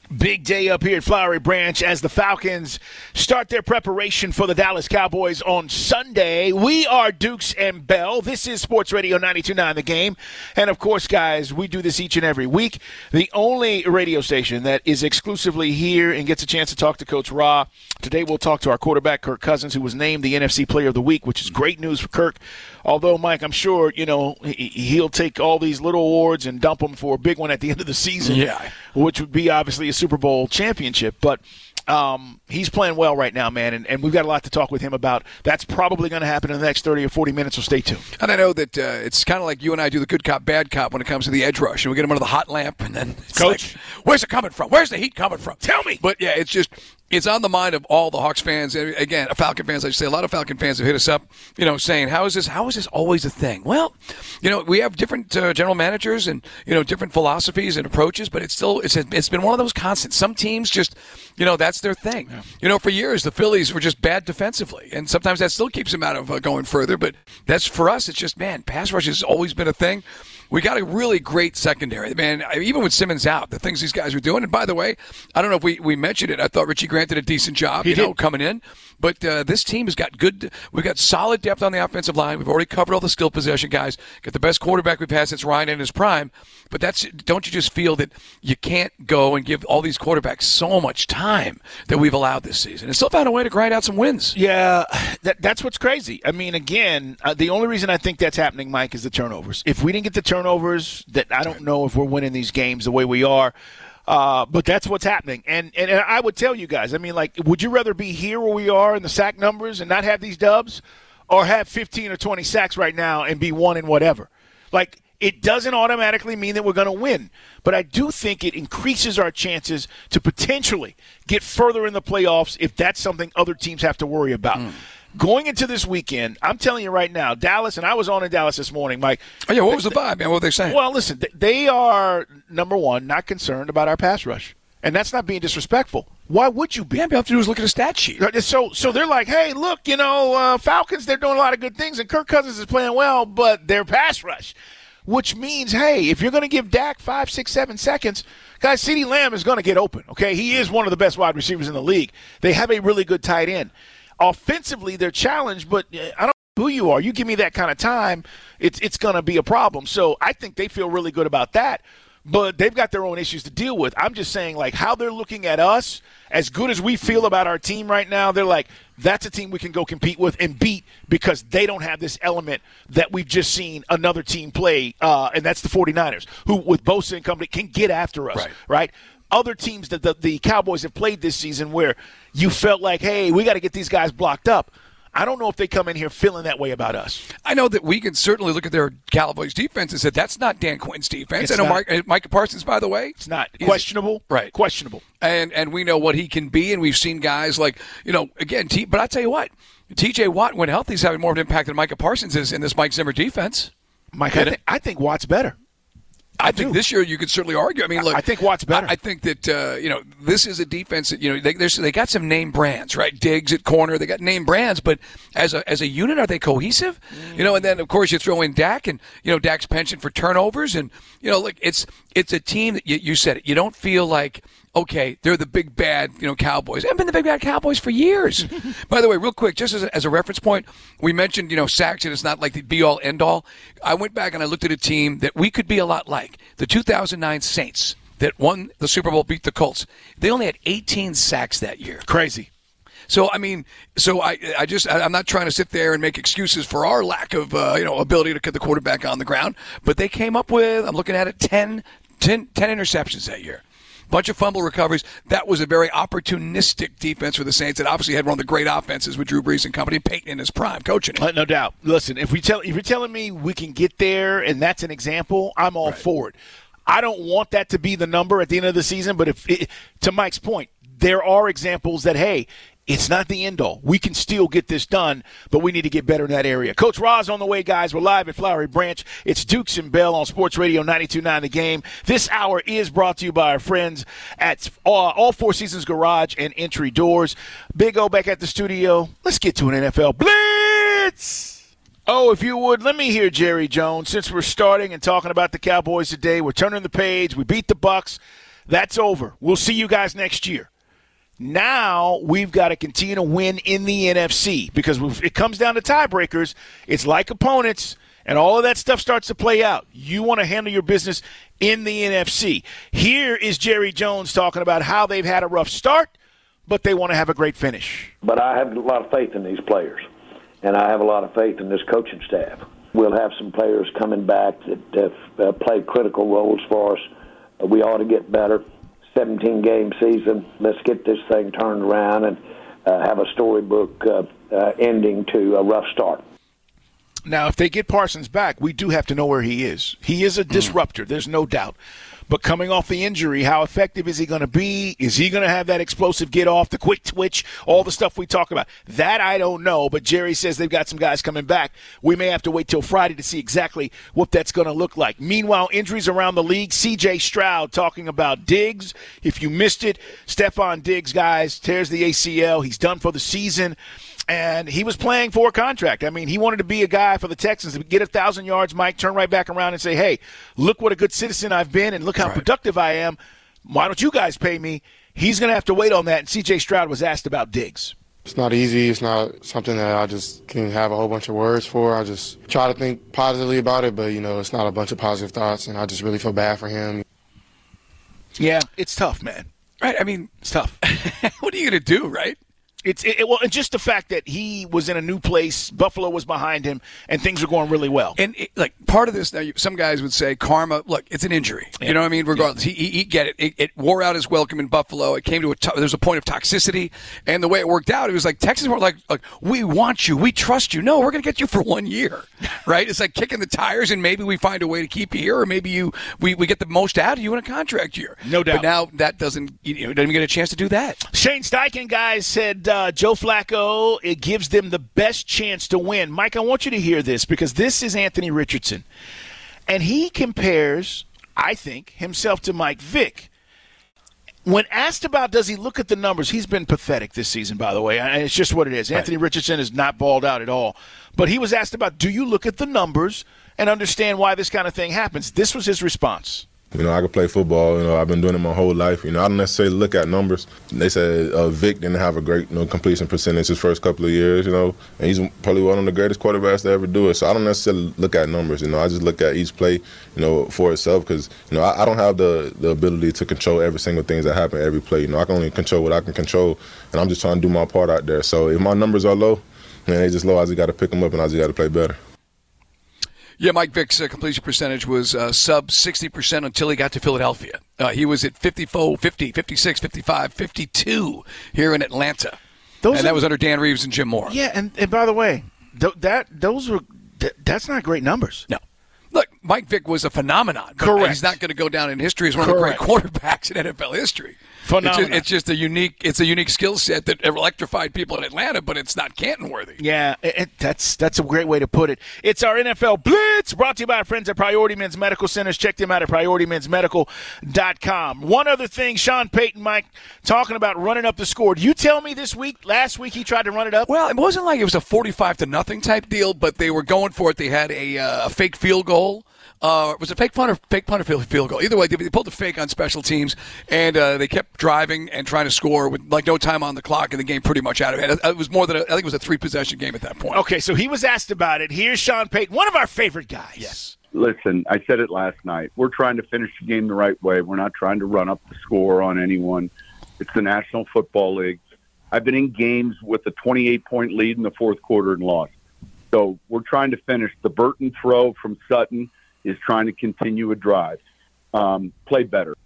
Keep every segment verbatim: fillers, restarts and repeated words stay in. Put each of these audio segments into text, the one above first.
Big day up here at Flowery Branch as the Falcons start their preparation for the Dallas Cowboys on Sunday. We are Dukes and Bell. This is Sports Radio ninety-two point nine The Game. And, of course, guys, we do this each and every week. The only radio station that is exclusively here and gets a chance to talk to Coach Ra. Today we'll talk to our quarterback, Kirk Cousins, who was named the N F C Player of the Week, which is great news for Kirk. Although, Mike, I'm sure, you know, he'll take all these little awards and dump them for a big one at the end of the season, yeah. which would be obviously a Super Bowl championship. But um, he's playing well right now, man, and, and we've got a lot to talk with him about. That's probably going to happen in the next thirty or forty minutes, so stay tuned. And I know that uh, it's kind of like you and I do the good cop, bad cop when it comes to the edge rush. And we get him under the hot lamp, and then it's Coach, like, where's it coming from? Where's the heat coming from? Tell me. But, yeah, it's just – it's on the mind of all the Hawks fans. And again, Falcon fans, I should say, a lot of Falcon fans have hit us up, you know, saying, how is this How is this always a thing? Well, you know, we have different uh, general managers and, you know, different philosophies and approaches, but it's still it's it's been one of those constants. Some teams just, you know, that's their thing. Yeah. You know, for years, the Phillies were just bad defensively, and sometimes that still keeps them out of uh, going further. But that's for us, it's just, man, pass rush has always been a thing. We got a really great secondary, man. Even with Simmons out, the things these guys were doing. And by the way, I don't know if we, we mentioned it. I thought Richie Grant did a decent job, he you did. know, coming in. But uh, this team has got good. We've got solid depth on the offensive line. We've already covered all the skill possession guys. Got the best quarterback we've had since Ryan in his prime. But that's don't you just feel that you can't go and give all these quarterbacks so much time that we've allowed this season and still found a way to grind out some wins? Yeah, that, that's what's crazy. I mean, again, uh, the only reason I think that's happening, Mike, is the turnovers. If we didn't get the turnovers, that I don't know if we're winning these games the way we are. Uh, but that's what's happening. And, and and I would tell you guys, I mean, like, would you rather be here where we are in the sack numbers and not have these dubs, or have fifteen or twenty sacks right now and be one in whatever? Like, it doesn't automatically mean that we're going to win. But I do think it increases our chances to potentially get further in the playoffs if that's something other teams have to worry about. Mm. Going into this weekend, I'm telling you right now, Dallas, and I was on in Dallas this morning, Mike. Oh, yeah, what was the vibe, man? What were they saying? Well, listen, they are, number one, not concerned about our pass rush. And that's not being disrespectful. Why would you be? Yeah, all you have to do is look at a stat sheet. So so they're like, hey, look, you know, uh, Falcons, they're doing a lot of good things, and Kirk Cousins is playing well, but their pass rush. Which means, hey, if you're going to give Dak five, six, seven seconds, guys, CeeDee Lamb is going to get open, okay? He is one of the best wide receivers in the league. They have a really good tight end. Offensively, they're challenged, but I don't know who you are. You give me that kind of time, it's it's going to be a problem. So I think they feel really good about that, but they've got their own issues to deal with. I'm just saying, like, how they're looking at us, as good as we feel about our team right now, they're like, that's a team we can go compete with and beat because they don't have this element that we've just seen another team play, uh, and that's the 49ers, who, with Bosa and company, can get after us, right? right? Other teams that the, the Cowboys have played this season where you felt like, hey, we got to get these guys blocked up. I don't know if they come in here feeling that way about us. I know that we can certainly look at their Cowboys defense and say that's not Dan Quinn's defense. It's I know not. Mike, Micah Parsons, by the way. It's not. He's, questionable. Right. Questionable. And and we know what he can be, and we've seen guys like, you know, again, T, but I tell you what, T J Watt, when healthy, is having more of an impact than Micah Parsons is in this Mike Zimmer defense. Mike, I, th- I think Watt's better. I, I think do. this year you could certainly argue. I mean, look, I think Watt's better. I, I think that uh, you know this is a defense that you know they there's, they got some name brands, right? Diggs at corner, they got name brands, but as a as a unit, are they cohesive? Mm. You know, and then of course you throw in Dak and you know Dak's penchant for turnovers, and you know, look, it's it's a team that you, you said it. You don't feel like, okay, they're the big bad, you know, Cowboys. They've been the big bad Cowboys for years. By the way, real quick, just as a, as a reference point, we mentioned, you know, sacks, and it's not like the be-all, end-all. I went back and I looked at a team that we could be a lot like. The two thousand nine Saints that won the Super Bowl, beat the Colts. They only had eighteen sacks that year. Crazy. So, I mean, so I I just, I'm not trying to sit there and make excuses for our lack of, uh, you know, ability to get the quarterback on the ground, but they came up with, I'm looking at it, ten, ten, ten interceptions that year. Bunch of fumble recoveries. That was a very opportunistic defense for the Saints that obviously had one of the great offenses with Drew Brees and company, Peyton in his prime coaching it. Uh, no doubt. Listen, if we tell if you're telling me we can get there and that's an example, I'm all right. for it. I don't want that to be the number at the end of the season, but if it, to Mike's point, there are examples that, hey, it's not the end all. We can still get this done, but we need to get better in that area. Coach Ra's on the way, guys. We're live at Flowery Branch. It's Dukes and Bell on Sports Radio ninety-two point nine The Game. This hour is brought to you by our friends at uh, All Four Seasons Garage and Entry Doors. Big O back at the studio. Let's get to an N F L Blitz. Oh, if you would, let me hear Jerry Jones. Since we're starting and talking about the Cowboys today, we're turning the page. We beat the Bucs. That's over. We'll see you guys next year. Now we've got to continue to win in the N F C because if it comes down to tiebreakers, it's like opponents, and all of that stuff starts to play out. You want to handle your business in the N F C. Here is Jerry Jones talking about how they've had a rough start, but they want to have a great finish. But I have a lot of faith in these players, and I have a lot of faith in this coaching staff. We'll have some players coming back that have uh, played critical roles for us. Uh, we ought to get better. seventeen-game season. Let's get this thing turned around and uh, have a storybook uh, uh, ending to a rough start. Now, if they get Parsons back, we do have to know where he is. He is a disruptor, there's no doubt. But coming off the injury, how effective is he going to be? Is he going to have that explosive get off, the quick twitch, all the stuff we talk about? That I don't know, but Jerry says they've got some guys coming back. We may have to wait till Friday to see exactly what that's going to look like. Meanwhile, injuries around the league. C J Stroud talking about Diggs. If you missed it, Stephon Diggs, guys, tears the A C L. He's done for the season. And he was playing for a contract. I mean, he wanted to be a guy for the Texans to get a thousand yards, Mike, turn right back around and say, hey, look what a good citizen I've been and look how right. productive I am. Why don't you guys pay me? He's going to have to wait on that. And C J Stroud was asked about Diggs. It's not easy. It's not something that I just can have a whole bunch of words for. I just try to think positively about it, but, you know, it's not a bunch of positive thoughts, and I just really feel bad for him. Yeah, it's tough, man. Right, I mean, it's tough. What are you going to do, right? It's it, well, and just the fact that he was in a new place, Buffalo was behind him, and things were going really well. And it, like part of this, now, some guys would say karma. Look, it's an injury. Yeah. You know what I mean? Regardless, yeah. he, he, he get it. it. It wore out his welcome in Buffalo. It came to a to- there's a point of toxicity, and the way it worked out, it was like Texans were like, like we want you, we trust you. No, we're going to get you for one year, right? It's like kicking the tires, and maybe we find a way to keep you here, or maybe you we, we get the most out of you in a contract year. No doubt. But now that doesn't you know doesn't even get a chance to do that. Shane Steichen, guys, said uh, Joe Flacco. It gives them the best chance to win. Mike, I want you to hear this because this is Anthony Richardson. And he compares, I think, himself to Mike Vick. When asked about does he look at the numbers, he's been pathetic this season, by the way. It's just what it is. Right. Anthony Richardson is not balled out at all. But he was asked about, do you look at the numbers and understand why this kind of thing happens? This was his response. You know, I could play football. You know, I've been doing it my whole life. You know, I don't necessarily look at numbers. They said uh, Vic didn't have a great you know, completion percentage his first couple of years, you know, and he's probably one of the greatest quarterbacks to ever do it. So I don't necessarily look at numbers. You know, I just look at each play, you know, for itself because, you know, I, I don't have the, the ability to control every single thing that happen every play. You know, I can only control what I can control, and I'm just trying to do my part out there. So if my numbers are low, man, they just low. I just got to pick them up, and I just got to play better. Yeah, Mike Vick's uh, completion percentage was uh, sub sixty percent until he got to Philadelphia. Uh, he was at fifty-four, fifty, fifty-six, fifty-five, fifty-two here in Atlanta. Those and are, that was under Dan Reeves and Jim Moore. Yeah, and, and by the way, th- that those were th- that's not great numbers. No. Look, Mike Vick was a phenomenon. But Correct. He's not going to go down in history as one Correct. of the great quarterbacks in N F L history. Phenomenal. It's just, it's just a unique, it's a unique skill set that electrified people in Atlanta, but it's not Canton worthy. Yeah, it, it, that's that's a great way to put it. It's our N F L Blitz, brought to you by our friends at Priority Men's Medical Centers. Check them out at priority men's medical dot com. One other thing, Sean Payton, Mike, talking about running up the score. Do you tell me this week, last week he tried to run it up? Well, it wasn't like it was a forty-five to nothing type deal, but they were going for it. They had a, uh, a fake field goal. Uh, was it fake punt or fake punt or field, field goal? Either way, they, they pulled the fake on special teams, and uh, they kept driving and trying to score with like no time on the clock, and the game pretty much out of it. It was more than a, I think it was a three possession game at that point. Okay, so he was asked about it. Here's Sean Payton, one of our favorite guys. Yes. Listen, I said it last night. We're trying to finish the game the right way. We're not trying to run up the score on anyone. It's the National Football League. I've been in games with a twenty-eight point lead in the fourth quarter and lost. So we're trying to finish. The Burton throw from Sutton is trying to continue a drive. Um, play better.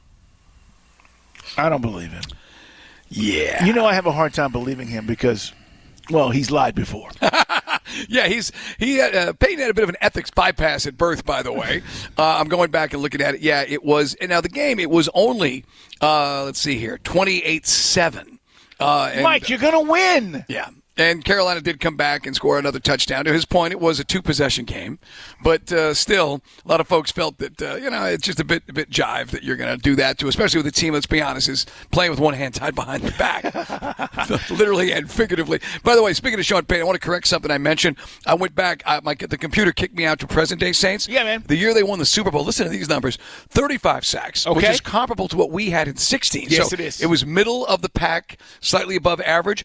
I don't believe him. Yeah. You know I have a hard time believing him because, well, he's lied before. Yeah, he's he had, uh, Payton had a bit of an ethics bypass at birth, by the way. Uh, I'm going back and looking at it. Yeah, it was – and now the game, it was only, uh, let's see here, twenty-eight seven. Uh, Mike, you're going to win. Yeah. And Carolina did come back and score another touchdown. To his point, it was a two-possession game. But uh, still, a lot of folks felt that, uh, you know, it's just a bit a bit jive that you're going to do that to, especially with a team, let's be honest, is playing with one hand tied behind the back. Literally and figuratively. By the way, speaking of Sean Payton, I want to correct something I mentioned. I went back. I, my, the computer kicked me out to present-day Saints. Yeah, man. The year they won the Super Bowl, listen to these numbers, thirty-five sacks, okay. which is comparable to what we had in sixteen. Yes, so it is. It was middle of the pack, slightly above average.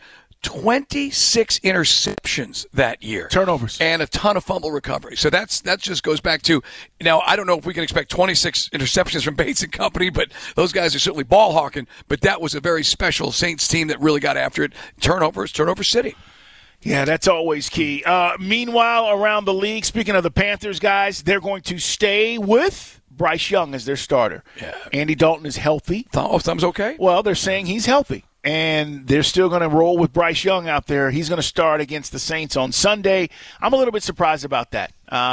twenty-six interceptions that year. Turnovers. And a ton of fumble recovery. So that's that just goes back to, now, I don't know if we can expect twenty-six interceptions from Bates and company, but those guys are certainly ball hawking. But that was a very special Saints team that really got after it. Turnovers, turnover city. Yeah, that's always key. Uh, meanwhile, around the league, speaking of the Panthers, guys, they're going to stay with Bryce Young as their starter. Yeah. Andy Dalton is healthy. Oh, thumb's okay? Well, they're saying he's healthy. And they're still going to roll with Bryce Young out there. He's going to start against the Saints on Sunday. I'm a little bit surprised about that.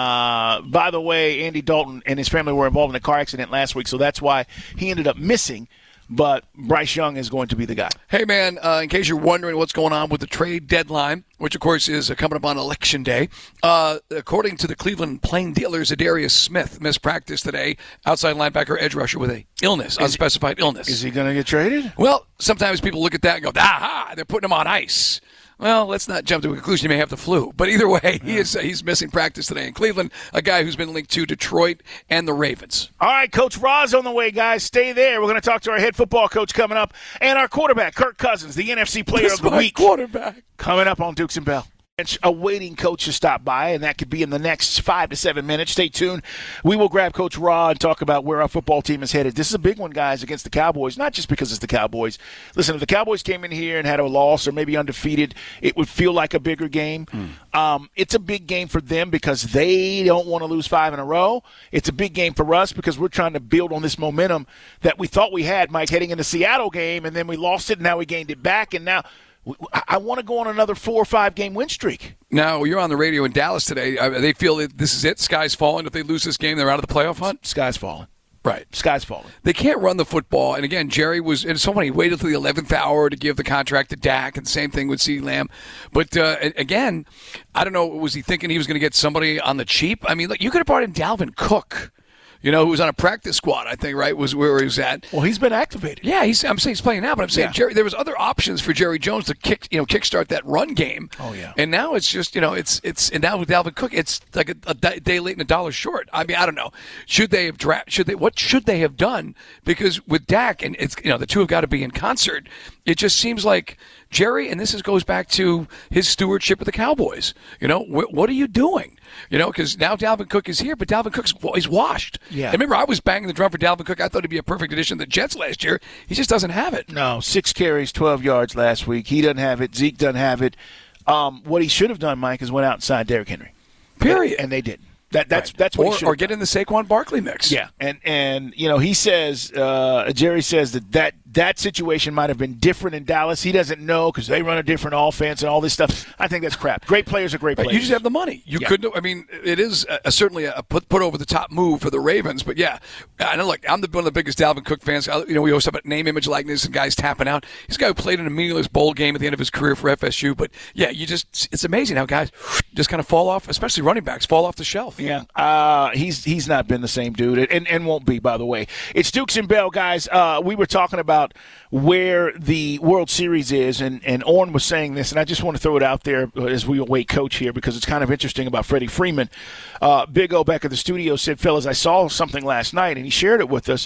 Uh, by the way, Andy Dalton and his family were involved in a car accident last week, so that's why he ended up missing. But Bryce Young is going to be the guy. Hey, man, uh, in case you're wondering what's going on with the trade deadline, which, of course, is uh, coming up on Election Day, uh, according to the Cleveland Plain Dealers, Adarius Smith missed practice today, outside linebacker, edge rusher with a illness, is unspecified he, illness. Is he going to get traded? Well, sometimes people look at that and go, aha, they're putting him on ice. Well, let's not jump to a conclusion. He may have the flu. But either way, he is uh, he's missing practice today in Cleveland, a guy who's been linked to Detroit and the Ravens. All right, Coach Roz on the way, guys. Stay there. We're going to talk to our head football coach coming up. And our quarterback, Kirk Cousins, the N F C Player That's of the my Week. quarterback. Coming up on Dukes and Bell. Awaiting Coach to stop by, and that could be in the next five to seven minutes. Stay tuned. We will grab Coach Raw and talk about where our football team is headed. This is a big one, guys, against the Cowboys, not just because it's the Cowboys. Listen, if the Cowboys came in here and had a loss or maybe undefeated, it would feel like a bigger game. Mm. Um, it's a big game for them because they don't want to lose five in a row. It's a big game for us because we're trying to build on this momentum that we thought we had, Mike, heading into the Seattle game, and then we lost it, and now we gained it back, and now – I want to go on another four or five game win streak. Now, you're on the radio in Dallas today. They feel that this is it. Sky's falling. If they lose this game, they're out of the playoff hunt? Sky's falling. Right. Sky's falling. They can't run the football. And again, Jerry was, and so many waited till the eleventh hour to give the contract to Dak, and same thing with CeeDee Lamb. But uh, again, I don't know, was he thinking he was going to get somebody on the cheap? I mean, look, you could have brought in Dalvin Cook. You know, who was on a practice squad, I think, right, was where he was at. Well, he's been activated. Yeah, he's, I'm saying he's playing now, but I'm saying yeah. Jerry, there was other options for Jerry Jones to kick, you know, kickstart that run game. Oh, yeah. And now it's just, you know, it's, it's, and now with Dalvin Cook, it's like a, a day late and a dollar short. I mean, I don't know. Should they have draft, should they, what should they have done? Because with Dak, and it's, you know, the two have got to be in concert. It just seems like Jerry, and this is, goes back to his stewardship of the Cowboys. You know, wh- what are you doing? You know, because now Dalvin Cook is here, but Dalvin Cook's he's washed. Yeah. And remember, I was banging the drum for Dalvin Cook. I thought he'd be a perfect addition to the Jets last year. He just doesn't have it. No, six carries, twelve yards last week. He doesn't have it. Zeke doesn't have it. Um, what he should have done, Mike, is went out and signed Derrick Henry. Period. And, and they didn't. That, that's right. that's what or, he should or get in the Saquon Barkley mix. Yeah, and and you know he says uh, Jerry says that, that that situation might have been different in Dallas. He doesn't know because they run a different offense and all this stuff. I think that's crap. Great players are great players. You just have the money. You yeah. couldn't. I mean, it is a, a, certainly a put put over the top move for the Ravens. But yeah, I know. Look, I'm the, one of the biggest Dalvin Cook fans. I, you know, we always talk about name, image, likeness, and guys tapping out. He's a guy who played in a meaningless bowl game at the end of his career for F S U. But yeah, you just it's amazing how guys just kind of fall off, especially running backs fall off the shelf. Yeah. Uh, he's he's not been the same dude, and, and won't be, by the way. It's Dukes and Bell, guys. Uh, we were talking about where the World Series is, and, and Orrin was saying this, and I just want to throw it out there as we await Coach here because it's kind of interesting about Freddie Freeman. Uh, Big O back at the studio said, fellas, I saw something last night, and he shared it with us,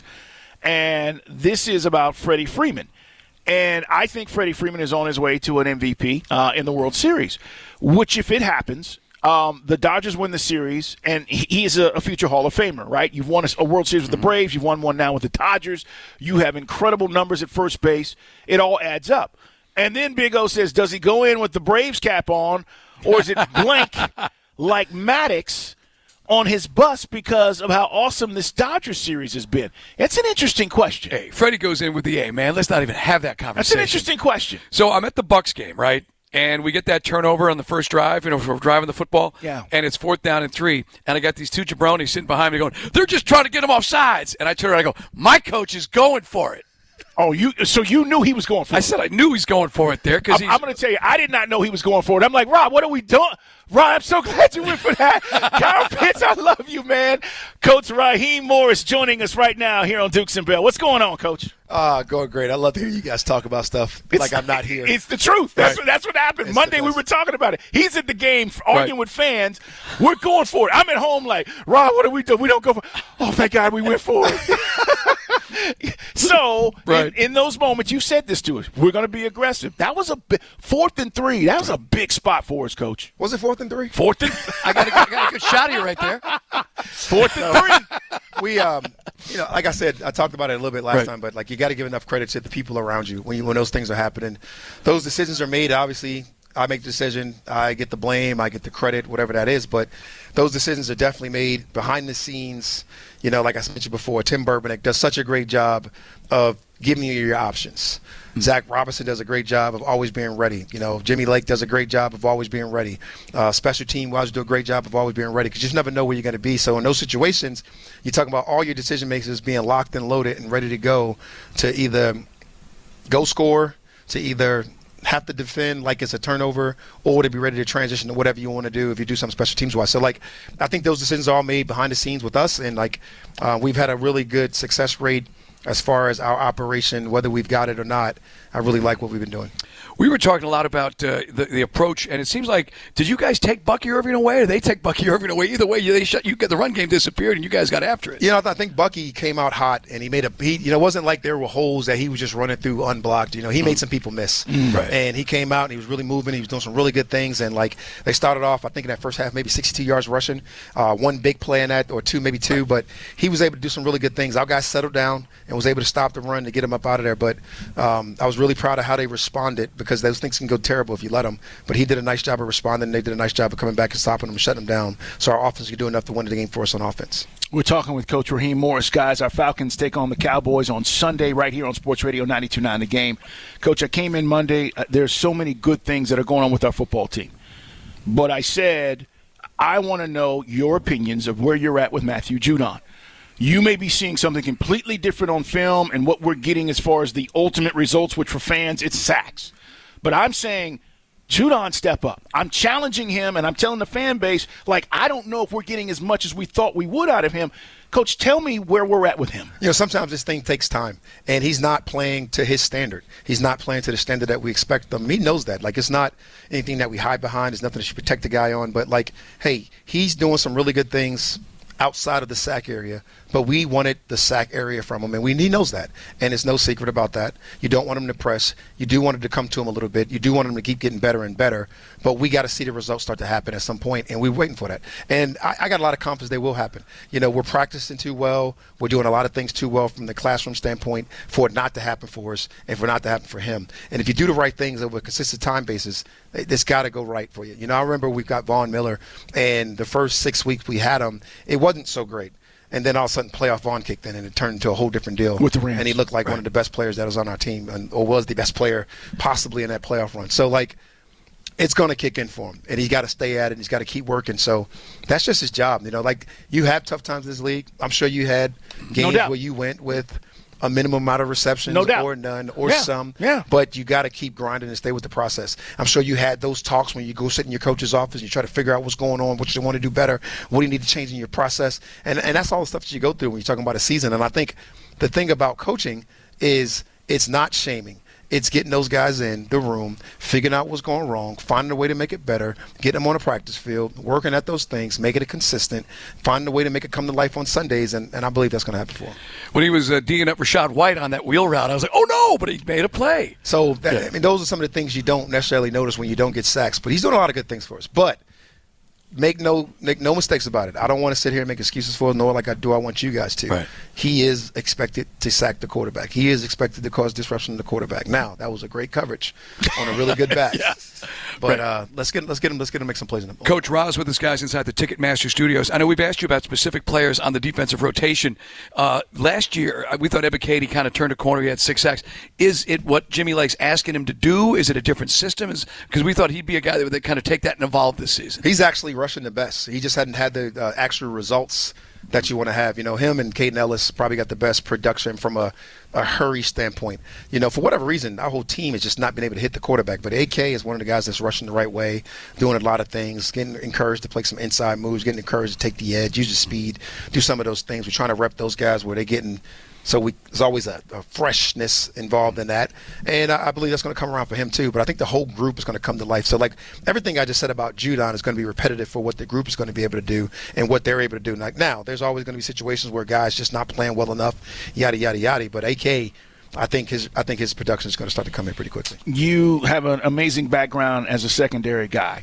and this is about Freddie Freeman. And I think Freddie Freeman is on his way to an M V P uh, in the World Series, which if it happens – Um, the Dodgers win the series, and he is a, a future Hall of Famer, right? You've won a, a World Series with the Braves. You've won one now with the Dodgers. You have incredible numbers at first base. It all adds up. And then Big O says, does he go in with the Braves cap on, or is it blank like Maddox on his bus because of how awesome this Dodgers series has been? It's an interesting question. Hey, Freddie goes in with the A, man. Let's not even have that conversation. That's an interesting question. So I'm at the Bucks game, right? And we get that turnover on the first drive, you know, we're driving the football. Yeah. And it's fourth down and three. And I got these two jabronis sitting behind me going, they're just trying to get them off sides. And I turn around and I go, my coach is going for it. Oh, you so you knew he was going for it. I said I knew he's going for it there because I'm, I'm going to tell you, I did not know he was going for it. I'm like, Rob, what are we doing? Rob, I'm so glad you went for that. Kyle Pitts, I love you, man. Coach Raheem Morris joining us right now here on Dukes and Bell. What's going on, Coach? Ah, uh, going great. I love to hear you guys talk about stuff it's, like I'm not here. It's the truth. That's, right. what, that's what happened. It's Monday we were talking about it. He's at the game arguing right. with fans. We're going for it. I'm at home like, Rob, what do we do? We don't go for it. Oh, thank God we went for it. So, right. in, in those moments, you said this to us. We're going to be aggressive. That was a bi- fourth and three. That was a big spot for us, Coach. Was it fourth and three? Fourth and I got, a, I got a good shot of you right there. Fourth and three. We, um, you know, like I said, I talked about it a little bit last right. time, but like you got to give enough credit to the people around you when you, when those things are happening. Those decisions are made. Obviously, I make the decision. I get the blame. I get the credit, whatever that is. But those decisions are definitely made behind the scenes. You know, like I mentioned before, Tim Burbank does such a great job of giving you your options. Mm-hmm. Zach Robinson does a great job of always being ready. You know, Jimmy Lake does a great job of always being ready. Uh, special team wise do a great job of always being ready because you just never know where you're going to be. So in those situations, you're talking about all your decision makers being locked and loaded and ready to go to either go score, to either have to defend like it's a turnover, or to be ready to transition to whatever you want to do if you do something special teams wise. So like I think those decisions are all made behind the scenes with us, and like uh, we've had a really good success rate as far as our operation, whether we've got it or not. I really like what we've been doing. We were talking a lot about uh, the, the approach, and it seems like, did you guys take Bucky Irving away, or did they take Bucky Irving away? Either way, you, they shut, you, the run game disappeared, and you guys got after it. You know, I think Bucky came out hot, and he made a he, you know, it wasn't like there were holes that he was just running through unblocked. You know, he made some people miss. Mm, right. And he came out, and he was really moving. He was doing some really good things, and, like, they started off, I think, in that first half, maybe sixty-two yards rushing, uh, one big play in that, or two, maybe two, right. But he was able to do some really good things. Our guys settled down and was able to stop the run to get him up out of there. But um, I was really proud of how they responded, because those things can go terrible if you let them. But he did a nice job of responding. They did a nice job of coming back and stopping them and shutting them down. So our offense could do enough to win the game for us on offense. We're talking with Coach Raheem Morris. Guys, our Falcons take on the Cowboys on Sunday right here on Sports Radio ninety-two point nine The Game. Coach, I came in Monday. Uh, there's so many good things that are going on with our football team. But I said, I want to know your opinions of where you're at with Matthew Judon. You may be seeing something completely different on film and what we're getting as far as the ultimate results, which for fans, it's sacks. But I'm saying, Judon, step up. I'm challenging him, and I'm telling the fan base, like, I don't know if we're getting as much as we thought we would out of him. Coach, tell me where we're at with him. You know, sometimes this thing takes time, and he's not playing to his standard. He's not playing to the standard that we expect them. He knows that. Like, it's not anything that we hide behind. It's nothing that should protect the guy on. But, like, hey, he's doing some really good things outside of the sack area, but we wanted the sack area from him, and we, he knows that, and it's no secret about that. You don't want him to press. You do want him to come to him a little bit. You do want him to keep getting better and better, but we got to see the results start to happen at some point, and we're waiting for that. And I, I got a lot of confidence they will happen. You know, we're practicing too well. We're doing a lot of things too well from the classroom standpoint for it not to happen for us and for it not to happen for him. And if you do the right things over a consistent time basis, it's got to go right for you. You know, I remember we've got Von Miller, and the first six weeks we had him, it wasn't so great. And then all of a sudden, playoff Vaughn kicked in, and it turned into a whole different deal. With the Rams. And he looked like right. one of the best players that was on our team, and, or was the best player possibly in that playoff run. So, like, it's going to kick in for him, and he's got to stay at it, and he's got to keep working. So that's just his job. You know, like, you have tough times in this league. I'm sure you had games no where you went with a minimum amount of receptions, no doubt. or none, or yeah. some. Yeah. But you got to keep grinding and stay with the process. I'm sure you had those talks when you go sit in your coach's office and you try to figure out what's going on, what you want to do better, what do you need to change in your process. And and that's all the stuff that you go through when you're talking about a season. And I think the thing about coaching is it's not shaming. It's getting those guys in the room, figuring out what's going wrong, finding a way to make it better, getting them on a practice field, working at those things, making it consistent, finding a way to make it come to life on Sundays, and, and I believe that's going to happen for him. When he was uh, D'ing up Rachaad White on that wheel route, I was like, oh, no, but he made a play. So, that, yeah. I mean, those are some of the things you don't necessarily notice when you don't get sacks, but he's doing a lot of good things for us. But make no make no mistakes about it. I don't want to sit here and make excuses for it, nor like I do I want you guys to. Right. He is expected to sack the quarterback. He is expected to cause disruption to the quarterback. Now, that was a great coverage on a really good back. yeah. But right. uh, let's get let's get him let's get him make some plays in the ball. Coach Roz with us, guys, inside the Ticketmaster Studios. I know we've asked you about specific players on the defensive rotation. Uh, last year, we thought Ebiketie kind of turned a corner. He had six sacks. Is it what Jimmy Lake's asking him to do? Is it a different system? Because we thought he'd be a guy that would kind of take that and evolve this season. He's actually rushing the best. He just hadn't had the uh, actual results that you want to have. You know, him and Caden Ellis probably got the best production from a, a hurry standpoint. You know, for whatever reason, our whole team has just not been able to hit the quarterback. But A K is one of the guys that's rushing the right way, doing a lot of things, getting encouraged to play some inside moves, getting encouraged to take the edge, use the speed, do some of those things. We're trying to rep those guys where they're getting – so we, there's always a, a freshness involved in that. And I, I believe that's going to come around for him too. But I think the whole group is going to come to life. So, like, everything I just said about Judon is going to be repetitive for what the group is going to be able to do and what they're able to do. Like, now, there's always going to be situations where guys just not playing well enough, yada, yada, yada. But A K, I think his I think his production is going to start to come in pretty quickly. You have an amazing background as a secondary guy.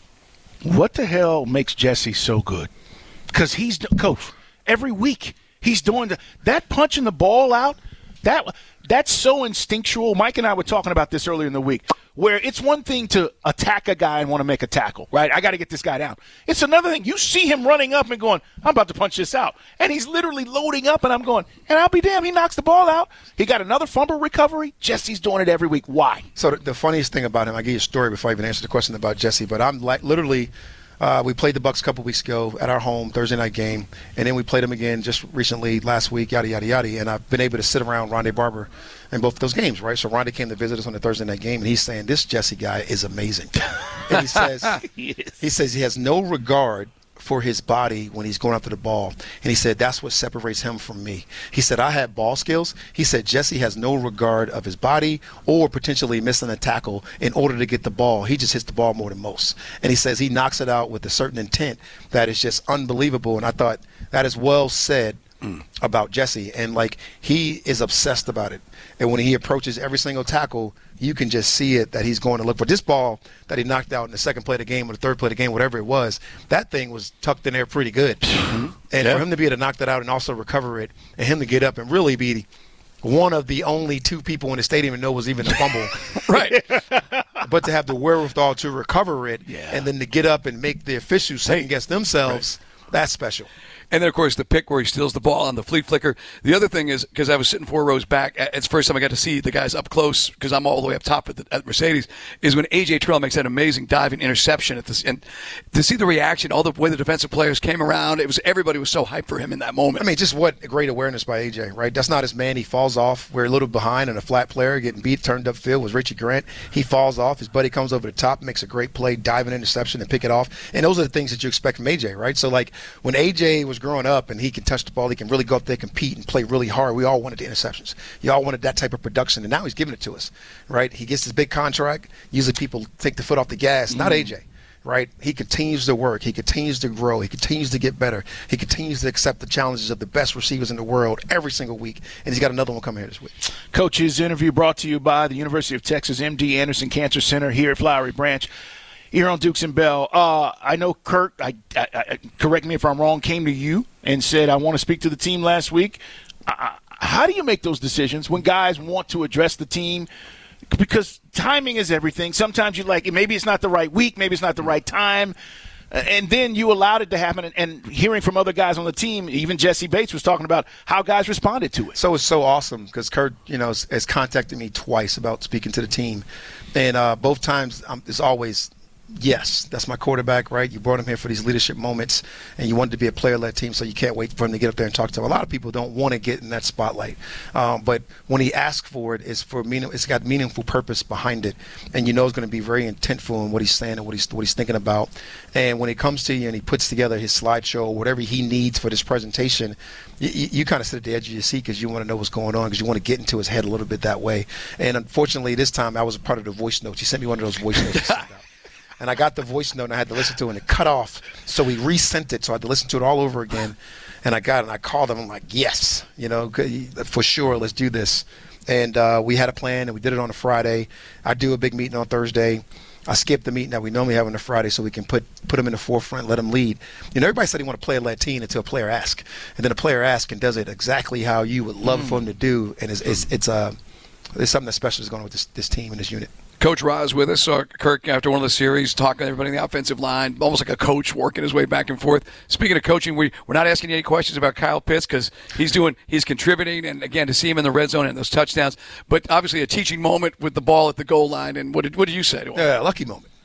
What the hell makes Jesse so good? Because he's – Coach, every week – he's doing the, that punching the ball out, that that's so instinctual. Mike and I were talking about this earlier in the week, where it's one thing to attack a guy and want to make a tackle, right? I got to get this guy down. It's another thing. You see him running up and going, I'm about to punch this out. And he's literally loading up, and I'm going, and I'll be damned, he knocks the ball out. He got another fumble recovery. Jesse's doing it every week. Why? So the, the funniest thing about him, I'll give you a story before I even answer the question about Jesse, but I'm like literally – Uh, we played the Bucs a couple weeks ago at our home Thursday night game, and then we played them again just recently last week, yada, yada, yada. And I've been able to sit around Rondé Barber in both of those games, right? So Rondé came to visit us on the Thursday night game, and he's saying, this Jesse guy is amazing. And he says, he, he says he has no regard for his body when he's going after the ball. And he said that's what separates him from me. He said I have ball skills. He said Jesse has no regard of his body or potentially missing a tackle in order to get the ball. He just hits the ball more than most. And he says he knocks it out with a certain intent that is just unbelievable. And I thought that is well said mm. about Jesse. And, like, he is obsessed about it. And when he approaches every single tackle, you can just see it that he's going to look for this ball that he knocked out in the second play of the game or the third play of the game, whatever it was. That thing was tucked in there pretty good. Mm-hmm. And yeah. for him to be able to knock that out and also recover it, and him to get up and really be one of the only two people in the stadium and know was even a fumble. Right. But to have the wherewithal to recover it yeah. and then to get up and make the officials second guess themselves, right. that's special. And then, of course, the pick where he steals the ball on the flea flicker. The other thing is, because I was sitting four rows back, it's the first time I got to see the guys up close because I'm all the way up top at, the, at Mercedes, is when A J Terrell makes that amazing diving interception. At this, and to see the reaction, all the way the defensive players came around, it was everybody was so hyped for him in that moment. I mean, just what a great awareness by A J, right? That's not his man. He falls off. We're a little behind, and a flat player getting beat, turned upfield was Richie Grant. He falls off. His buddy comes over the top, makes a great play, diving interception, and pick it off. And those are the things that you expect from A J, right? So, like, when A J was growing up and he can touch the ball, he can really go up there, compete, and play really hard. We all wanted the interceptions. You all wanted that type of production, and now he's giving it to us, right? He gets this big contract. Usually people take the foot off the gas. Mm-hmm. Not A J, right? He continues to work. He continues to grow. He continues to get better. He continues to accept the challenges of the best receivers in the world every single week, and he's got another one coming here this week. Coach's interview brought to you by the University of Texas M D Anderson Cancer Center here at Flowery Branch. Here on Dukes and Bell, uh, I know Kurt, I, I, I, correct me if I'm wrong, came to you and said, I want to speak to the team last week. Uh, how do you make those decisions when guys want to address the team? Because timing is everything. Sometimes you like, maybe it's not the right week, maybe it's not the right time. And then you allowed it to happen. And, and hearing from other guys on the team, even Jesse Bates was talking about how guys responded to it. So it's so awesome because Kurt, you know, has, has contacted me twice about speaking to the team. And uh, both times um, it's always – yes, that's my quarterback, right? You brought him here for these leadership moments, and you wanted to be a player-led team, so you can't wait for him to get up there and talk to him. A lot of people don't want to get in that spotlight, um, but when he asks for it, it's for meaning. It's got meaningful purpose behind it, and you know it's going to be very intentful in what he's saying and what he's what he's thinking about. And when he comes to you and he puts together his slideshow or whatever he needs for this presentation, you, you kind of sit at the edge of your seat because you want to know what's going on because you want to get into his head a little bit that way. And unfortunately, this time I was a part of the voice notes. He sent me one of those voice notes. And I got the voice note and I had to listen to it and it cut off. So he resent it. So I had to listen to it all over again. And I got it and I called him. I'm like, yes, you know, for sure, let's do this. And uh, we had a plan and we did it on a Friday. I do a big meeting on Thursday. I skipped the meeting that we normally have on a Friday so we can put put him in the forefront, let him lead. You know, everybody said he want to play a led team until a player asks. And then a player asks and does it exactly how you would love mm. for him to do. And it's, it's, it's, uh, it's something that's special that's going on with this, this team and this unit. Coach Roz with us, uh, Kirk, after one of the series, talking to everybody in the offensive line, almost like a coach working his way back and forth. Speaking of coaching, we, we're not asking you any questions about Kyle Pitts because he's doing, he's contributing, and again, to see him in the red zone and those touchdowns, but obviously a teaching moment with the ball at the goal line. And what did, what did you say to him? Yeah, lucky moment.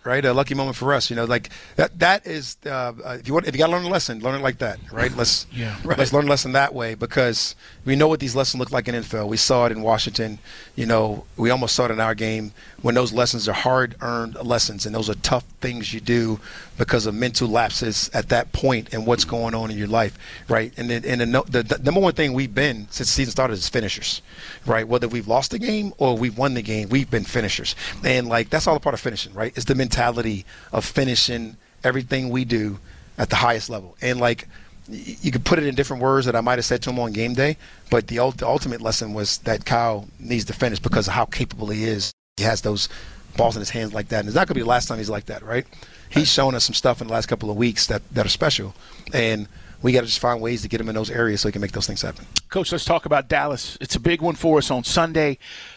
right? A lucky moment for us. You know, like that. That is, uh, if you want, if you got to learn a lesson, learn it like that, right? Let's yeah, right. let's learn a lesson that way, because we know what these lessons look like in N F L. We saw it in Washington. You know, we almost saw it in our game when those lessons are hard-earned lessons, and those are tough things you do because of mental lapses at that point and what's going on in your life, right? And then, and the, the, the number one thing we've been since the season started is finishers, right? Whether we've lost the game or we've won the game, we've been finishers. And, like, that's all a part of finishing, right? It's the mentality of finishing everything we do at the highest level. And, like, you could put it in different words that I might have said to him on game day, but the, ult- the ultimate lesson was that Kyle needs to finish because of how capable he is. He has those balls in his hands like that. And it's not going to be the last time he's like that, right? He's shown us some stuff in the last couple of weeks that, that are special. And we got to just find ways to get him in those areas so he can make those things happen. Coach, let's talk about Dallas. It's a big one for us on Sunday.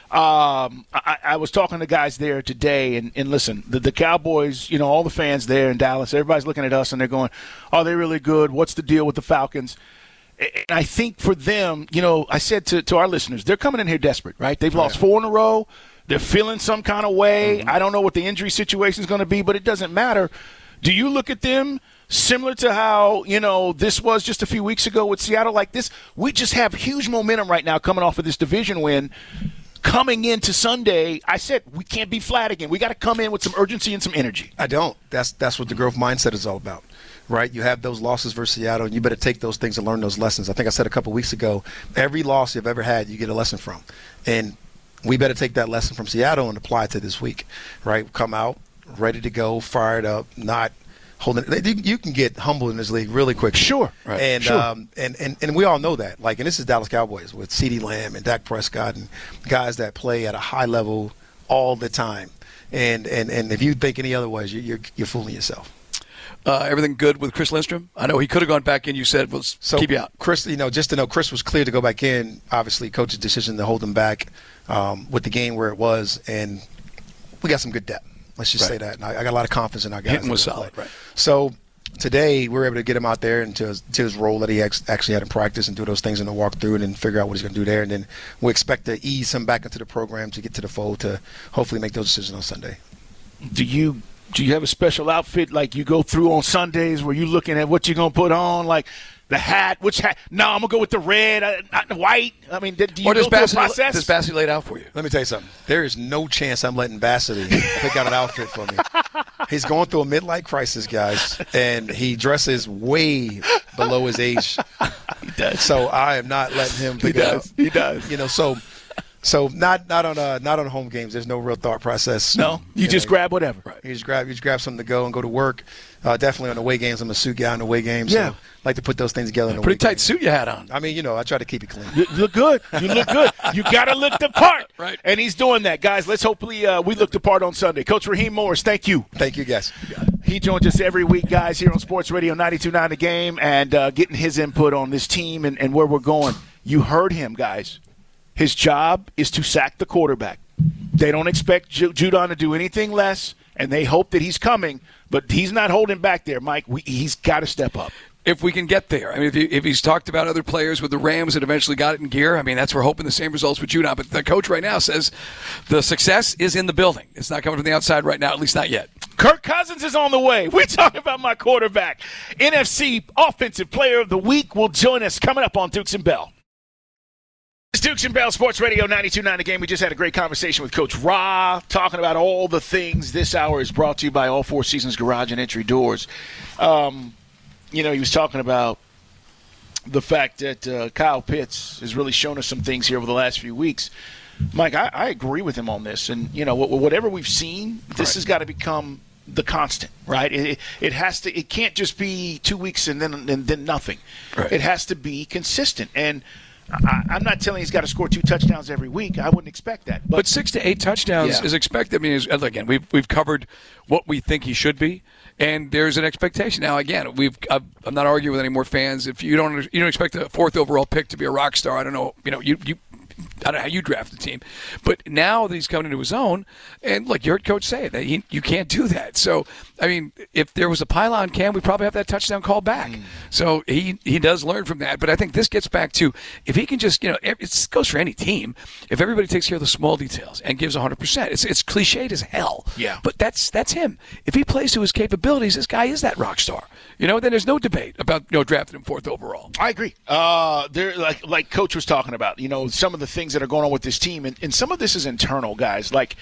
Um, I, I was talking to guys there today, and, and listen, the, the Cowboys, you know, all the fans there in Dallas, everybody's looking at us and they're going, are they really good? What's the deal with the Falcons? And I think for them, you know, I said to, to our listeners, they're coming in here desperate, right? They've lost four in a row. They're feeling some kind of way. Mm-hmm. I don't know what the injury situation is going to be, but it doesn't matter. Do you look at them similar to how, you know, this was just a few weeks ago with Seattle like this? We just have huge momentum right now coming off of this division win. Coming into Sunday, I said we can't be flat again. We got to come in with some urgency and some energy. I don't. That's that's what the growth mindset is all about, right? You have those losses versus Seattle, and you better take those things and learn those lessons. I think I said a couple weeks ago, every loss you've ever had, you get a lesson from. And we better take that lesson from Seattle and apply it to this week, right? Come out ready to go, fired up, not holding. You can get humbled in this league really quick. Sure, right. And, sure. Um, and and and we all know that. Like, and this is Dallas Cowboys with CeeDee Lamb and Dak Prescott and guys that play at a high level all the time. And and, and if you think any other ways, you're you're fooling yourself. Uh, everything good with Chris Lindstrom? I know he could have gone back in. You said, let's so keep you out. Chris, you know, just to know, Chris was clear to go back in. Obviously, coach's decision to hold him back um, with the game where it was, and we got some good depth. Let's just right. say that. And I, I got a lot of confidence in our guys. Hitting was solid, right? So today we were able to get him out there into his, to his role that he ex- actually had in practice and do those things in the walkthrough and then figure out what he's going to do there. And then we expect to ease him back into the program to get to the fold to hopefully make those decisions on Sunday. Do you do you have a special outfit like you go through on Sundays where you're looking at what you're going to put on, like the hat? Which hat? No, I'm going to go with the red, uh, not the white. I mean, do you or does go through a Bassett, process? does Bassett lay it out for you? Let me tell you something. There is no chance I'm letting Bassett pick out an outfit for me. He's going through a midlife crisis, guys, and he dresses way below his age. He does. So I am not letting him pick he it does. out. He does. You know, so so not not on uh, not on home games. There's no real thought process. No, you, you just know, grab whatever. Right. You just grab you just grab something to go and go to work. Uh, definitely on the away games. I'm a suit guy on the away games. Yeah. So I like to put those things together. In the Pretty tight games. suit you had on. I mean, you know, I try to keep it clean. You look good. You look good. You got to look the part. Right. And he's doing that. Guys, let's hopefully uh, we look the part on Sunday. Coach Raheem Morris, thank you. Thank you, guys. He joins us every week, guys, here on Sports Radio ninety-two point nine The Game, and uh, getting his input on this team and, and where we're going. You heard him, guys. His job is to sack the quarterback. They don't expect Ju- Judon to do anything less, and they hope that he's coming, but he's not holding back there, Mike. We, he's got to step up. If we can get there. I mean, if, he, if he's talked about other players with the Rams that eventually got it in gear, I mean, that's we're hoping the same results with Judon. But the coach right now says the success is in the building. It's not coming from the outside right now, at least not yet. Kirk Cousins is on the way. We're talking about my quarterback. N F C Offensive Player of the Week will join us coming up on Dukes and Bell. It's Dukes and Bell, Sports Radio ninety-two point nine The Game. We just had a great conversation with Coach Ra, talking about all the things. This hour is brought to you by All Four Seasons Garage and Entry Doors. Um, you know, he was talking about the fact that uh, Kyle Pitts has really shown us some things here over the last few weeks. Mike, I, I agree with him on this. And, you know, whatever we've seen, this right. has got to become the constant, right? It, it has to. It can't just be two weeks and then and then nothing. Right. It has to be consistent. And I, I'm not telling he's got to score two touchdowns every week. I wouldn't expect that. But, but six to eight touchdowns yeah. is expected. I mean, is, again, we've we've covered what we think he should be, and there's an expectation. Now, again, we've I've, I'm not arguing with any more fans. If you don't you don't expect a fourth overall pick to be a rock star, I don't know. You know, you you. I don't know how you draft the team, but now that he's coming into his own, and look, you heard Coach say it, that he, you can't do that. So I mean, if there was a pylon cam, we probably have that touchdown call back. Mm. So he, he does learn from that. But I think this gets back to if he can just, you know, it goes for any team. If everybody takes care of the small details and gives one hundred percent, it's it's cliched as hell. Yeah. But that's that's him. If he plays to his capabilities, this guy is that rock star. You know, then there's no debate about, you know, drafting him fourth overall. I agree. Uh, there, like like Coach was talking about, you know, some of the things that are going on with this team, and, and some of this is internal, guys. Like,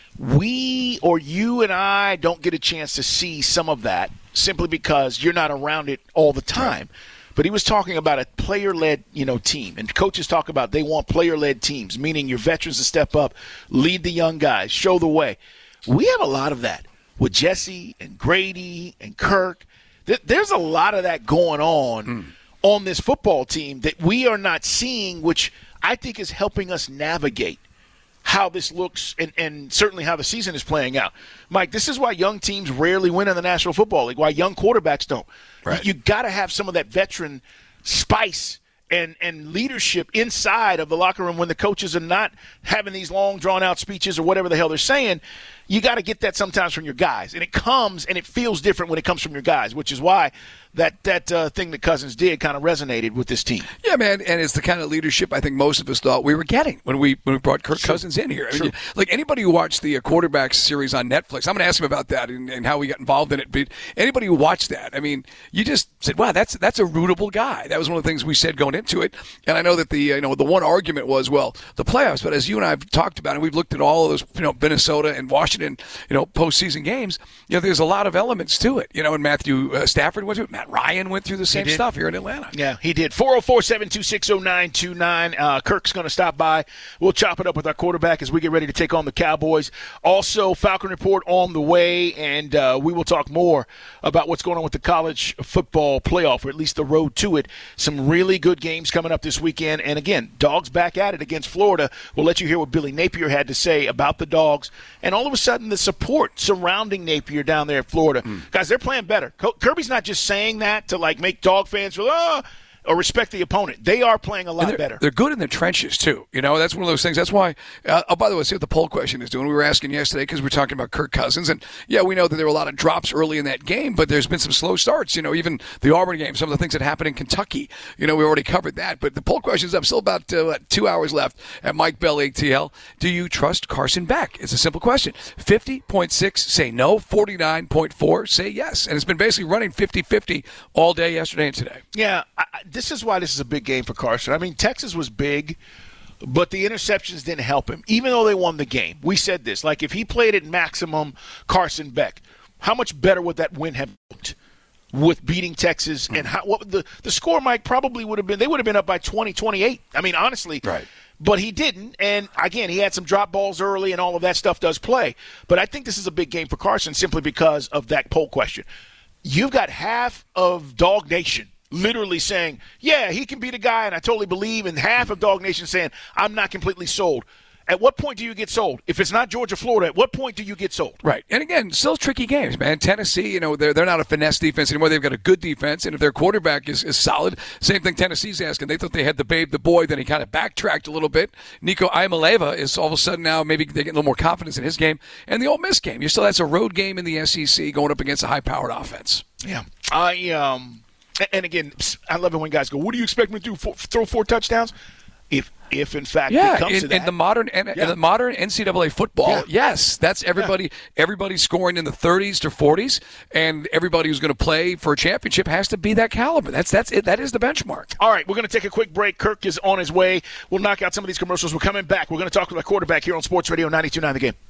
we or you and I don't get a chance to see some of that simply because you're not around it all the time. But he was talking about a player-led, you know, team, and coaches talk about they want player-led teams, meaning your veterans to step up, lead the young guys, show the way. We have a lot of that with Jesse and Grady and Kirk. There's a lot of that going on mm. on this football team that we are not seeing, which I think is helping us navigate how this looks and, and certainly how the season is playing out. Mike, this is why young teams rarely win in the National Football League, why young quarterbacks don't. Right. You, you got to have some of that veteran spice and, and leadership inside of the locker room when the coaches are not having these long, drawn-out speeches or whatever the hell they're saying. You got to get that sometimes from your guys. And it comes and it feels different when it comes from your guys, which is why that that uh, thing that Cousins did kind of resonated with this team. Yeah, man, and it's the kind of leadership I think most of us thought we were getting when we when we brought Kirk True. Cousins in here. I mean, like anybody who watched the uh, Quarterbacks series on Netflix, I'm going to ask him about that and, and how we got involved in it. But anybody who watched that, I mean, you just said, "Wow, that's that's a rootable guy." That was one of the things we said going into it. And I know that the you know the one argument was, well, the playoffs. But as you and I have talked about, and we've looked at all of those, you know, Minnesota and Washington, you know, postseason games. You know, there's a lot of elements to it. You know, and Matthew uh, Stafford went through it. Matt Ryan went through the same stuff here in Atlanta. Yeah, he did. four oh four, seven two six, oh nine two nine. Uh, Kirk's going to stop by. We'll chop it up with our quarterback as we get ready to take on the Cowboys. Also, Falcon Report on the way, and uh, we will talk more about what's going on with the college football playoff, or at least the road to it. Some really good games coming up this weekend. And, again, Dogs back at it against Florida. We'll let you hear what Billy Napier had to say about the Dogs. And all of a sudden, the support surrounding Napier down there in Florida. Mm. Guys, they're playing better. Kirby's not just saying that to, like, make Dog fans feel, oh, or respect the opponent. They are playing a lot they're, better. They're good in the trenches, too. You know, that's one of those things. That's why, uh, oh, by the way, see what the poll question is doing. We were asking yesterday because we were talking about Kirk Cousins. And, yeah, we know that there were a lot of drops early in that game, but there's been some slow starts. You know, even the Auburn game, some of the things that happened in Kentucky. You know, we already covered that. But the poll question is up. Still about uh, what, two hours left at Mike Bell A T L. Do you trust Carson Beck? It's a simple question. fifty point six say no. forty-nine point four say yes. And it's been basically running fifty-fifty all day yesterday and today. Yeah, I, this is why this is a big game for Carson. I mean, Texas was big, but the interceptions didn't help him, even though they won the game. We said this. Like, if he played at maximum Carson Beck, how much better would that win have looked with beating Texas? Mm-hmm. And how, what the, the score, Mike, probably would have been – they would have been up by twenty, twenty-eight. I mean, honestly. Right. But he didn't. And, again, he had some drop balls early, and all of that stuff does play. But I think this is a big game for Carson simply because of that poll question. You've got half of Dog Nation literally saying, yeah, he can be the guy, and I totally believe, and half of Dog Nation saying, I'm not completely sold. At what point do you get sold? If it's not Georgia, Florida, at what point do you get sold? Right. And, again, still tricky games, man. Tennessee, you know, they're, they're not a finesse defense anymore. They've got a good defense, and if their quarterback is, is solid, same thing Tennessee's asking. They thought they had the babe, the boy, then he kind of backtracked a little bit. Nico Iamaleava is all of a sudden now maybe they get a little more confidence in his game. And the Ole Miss game, you still that's a road game in the S E C going up against a high-powered offense. Yeah. I um. And, again, I love it when guys go, what do you expect me to do, four, throw four touchdowns? If, if in fact, yeah, it comes in, to that. in the modern in, yeah. in the modern N C double A football, yeah. yes, that's everybody. Yeah. Everybody scoring in the thirties to forties, and everybody who's going to play for a championship has to be that caliber. That's that's it. That is the benchmark. All right, we're going to take a quick break. Kirk is on his way. We'll knock out some of these commercials. We're coming back. We're going to talk to our quarterback here on Sports Radio ninety-two point nine The Game.